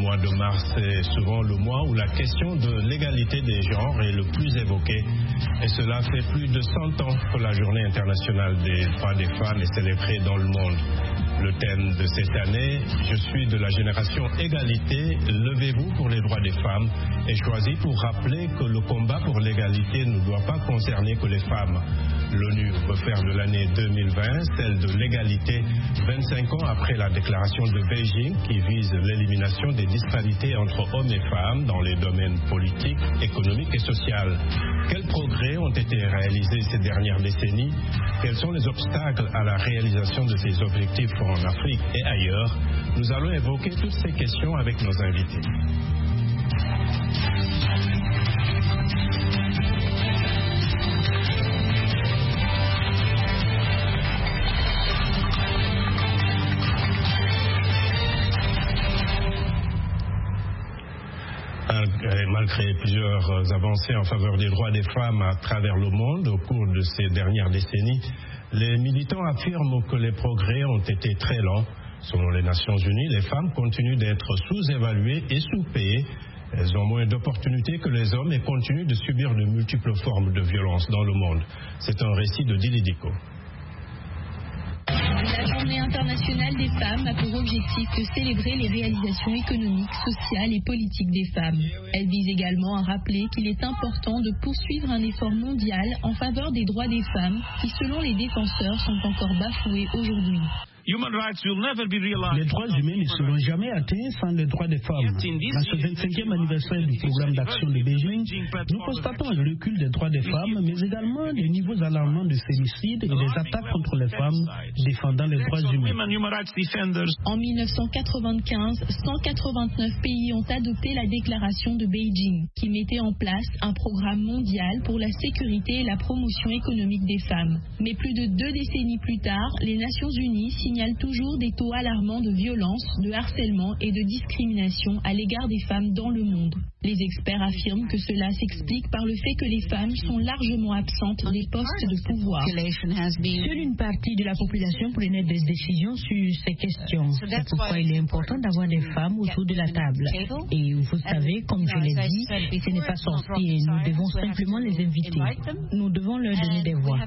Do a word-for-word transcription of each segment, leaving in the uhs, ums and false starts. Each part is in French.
mois de mars est souvent le mois où la question de l'égalité des genres est le plus évoquée. Et cela fait plus de cent ans que la Journée internationale des droits des femmes est célébrée dans le monde. Le thème de cette année, je suis de la génération égalité, levez-vous pour les droits des femmes, est choisi pour rappeler que le combat pour l'égalité ne doit pas concerner que les femmes. L'ONU veut faire de l'année deux mille vingt celle de l'égalité, vingt-cinq ans après la déclaration de Beijing qui vise l'élimination des disparités entre hommes et femmes dans les domaines politiques, économiques et sociaux. Quels progrès ont été réalisés ces dernières décennies? Quels sont les obstacles à la réalisation de ces objectifs en Afrique et ailleurs? Nous allons évoquer toutes ces questions avec nos invités. Malgré plusieurs avancées en faveur des droits des femmes à travers le monde au cours de ces dernières décennies, les militants affirment que les progrès ont été très lents. Selon les Nations Unies, les femmes continuent d'être sous-évaluées et sous-payées. Elles ont moins d'opportunités que les hommes et continuent de subir de multiples formes de violence dans le monde. C'est un récit de Dili Diko. La Journée internationale des femmes a pour objectif de célébrer les réalisations économiques, sociales et politiques des femmes. Elle vise également à rappeler qu'il est important de poursuivre un effort mondial en faveur des droits des femmes qui, selon les défenseurs, sont encore bafoués aujourd'hui. Les droits humains ne seront jamais atteints sans les droits des femmes. Dans ce vingt-cinquième anniversaire du programme d'action de Beijing, nous constatons le recul des droits des femmes, mais également des niveaux alarmants de féminicides et des attaques contre les femmes défendant les droits humains. En mille neuf cent quatre-vingt-quinze, cent quatre-vingt-neuf pays ont adopté la déclaration de Beijing, qui mettait en place un programme mondial pour la sécurité et la promotion économique des femmes. Mais plus de deux décennies plus tard, les Nations Unies signalent toujours des taux alarmants de violence, de harcèlement et de discrimination à l'égard des femmes dans le monde. Les experts affirment que cela s'explique par le fait que les femmes sont largement absentes des postes de pouvoir. Seule une partie de la population prenait des décisions sur ces questions. C'est pourquoi il est important d'avoir des femmes autour de la table. Et vous savez, comme je l'ai dit, ce n'est pas sorcier. Nous devons simplement les inviter. Nous devons leur donner des voix.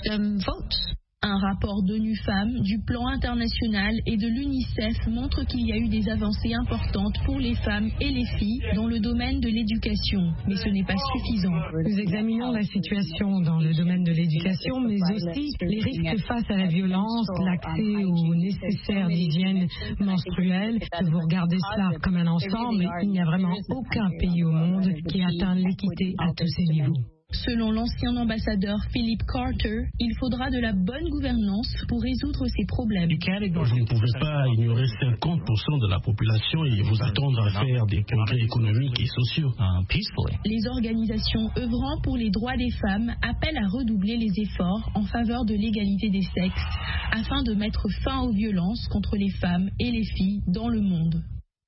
Un rapport d'ONU Femmes, du Plan international et de l'UNICEF montre qu'il y a eu des avancées importantes pour les femmes et les filles dans le domaine de l'éducation. Mais ce n'est pas suffisant. Nous examinons la situation dans le domaine de l'éducation, mais aussi les risques face à la violence, l'accès aux nécessaires d'hygiène menstruelle. Vous regardez cela comme un ensemble, mais il n'y a vraiment aucun pays au monde qui atteint l'équité à tous ces niveaux. Selon l'ancien ambassadeur Philip Carter, il faudra de la bonne gouvernance pour résoudre ces problèmes. Vous ne pouvez pas ignorer cinquante pour cent de la population et vous attendre à faire des progrès économiques et sociaux. Les organisations œuvrant pour les droits des femmes appellent à redoubler les efforts en faveur de l'égalité des sexes afin de mettre fin aux violences contre les femmes et les filles dans le monde.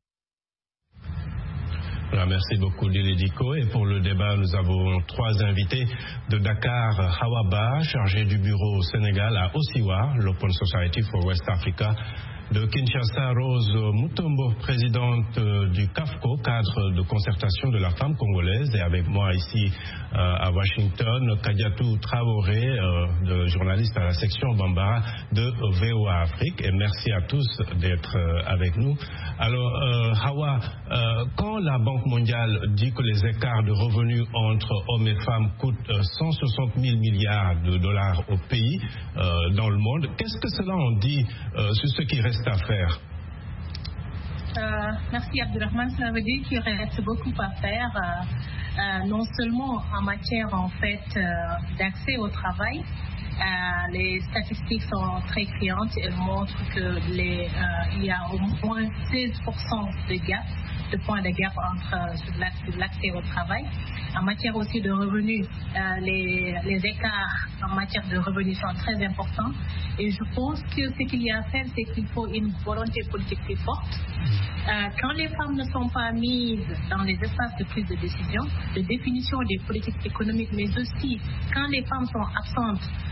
Voilà, merci beaucoup Dili Diko. Et pour le débat, nous avons trois invités. De Dakar, Hawa Ba, chargé du bureau au Sénégal à Osiwa, l'Open Society for West Africa. De Kinshasa, Rose Mutombo, présidente du CAFCO, cadre de concertation de la femme congolaise. Et avec moi ici euh, à Washington, Kadiatou Traoré, euh, de journaliste à la section Bambara de V O A Afrique. Et merci à tous d'être euh, avec nous. Alors, euh, Hawa, euh, quand la Banque mondiale dit que les écarts de revenus entre hommes et femmes coûtent euh, cent soixante mille milliards de dollars au pays, euh, dans le monde, qu'est-ce que cela en dit euh, sur ce qui reste à faire? Euh, merci Abdurrahman, cela veut dire qu'il reste beaucoup à faire, euh, euh, non seulement en matière en fait euh, d'accès au travail. Euh, les statistiques sont très criantes, elles montrent que les, euh, il y a au moins seize pour cent de gap, de points de gap entre euh, l'accès au travail. En matière aussi de revenus, euh, les, les écarts en matière de revenus sont très importants. Et je pense que ce qu'il y a à faire, c'est qu'il faut une volonté politique plus forte. Euh, quand les femmes ne sont pas mises dans les espaces de prise de décision, de définition des politiques économiques, mais aussi quand les femmes sont absentes